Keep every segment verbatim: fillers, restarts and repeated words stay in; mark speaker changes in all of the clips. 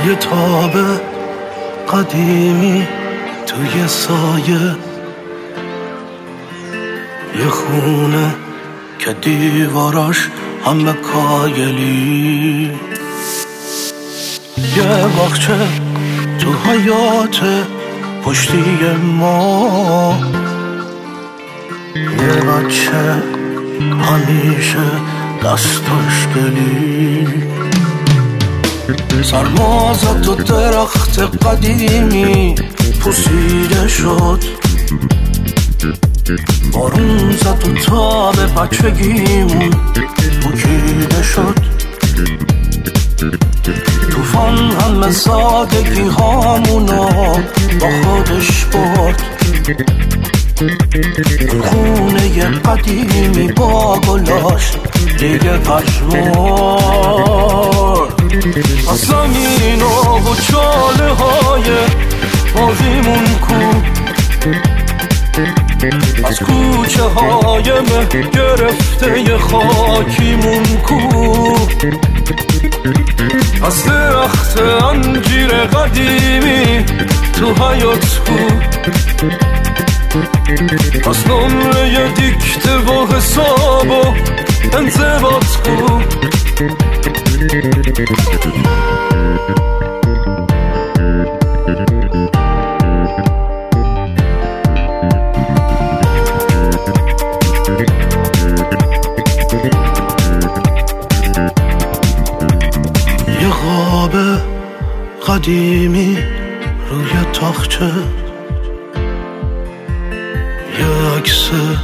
Speaker 1: روی تاب قدیمی توی سایه یه خونه که دیواراش همه کایلی، یه باغچه تو حیات پشتی ما، یه بچه همیشه دستش گلی، سرما زد و درخت قدیمی پوسیده شد، بارون زد و تاب بچگیمون پوکیده شد، توفان همه سادگی هامونو با خودش برد، خونه قدیمی با گلاش دیگه پشمرد، از زمین و چاله های بازیمون کو، از کوچه های مه گرفته خاکیمون کو، از درخت انجیر قدیمی تو حیات کو، از نمره دیکته و حساب و انضباط کو، یه خواب قدیمی روی تاخچه، یه عکس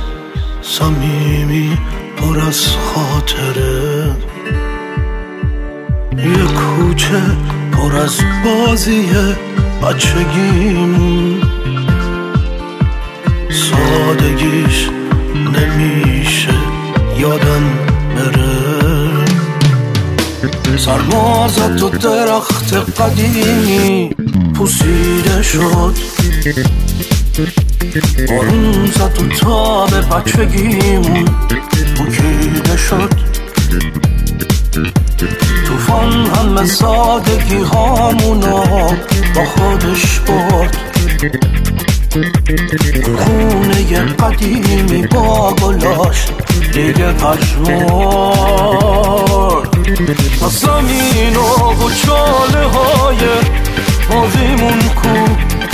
Speaker 1: صمیمی پر از خاطره، یه کوچه پر از بازی بچگیمون، سادگیش نمیشه یادم بره، سرما زد و درخت قدیمی پوسیده شد، بارون زد و تاب بچگیمون پوکیده شد، توفان همه سادگی هامونو با خودش برد، خونه قدیمی با گلاش دیگه پشمرد، از زمین و چاله های بازیمون کو،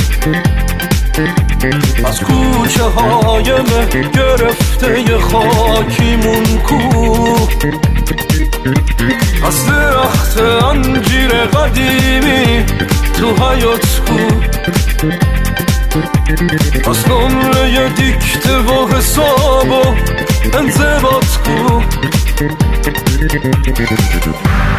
Speaker 1: از کوچه های مه گرفته خاکیمون کو، از درخت انجیر قدیمی تو حیات کو، از نمره دیکته و حساب و انضباط کو.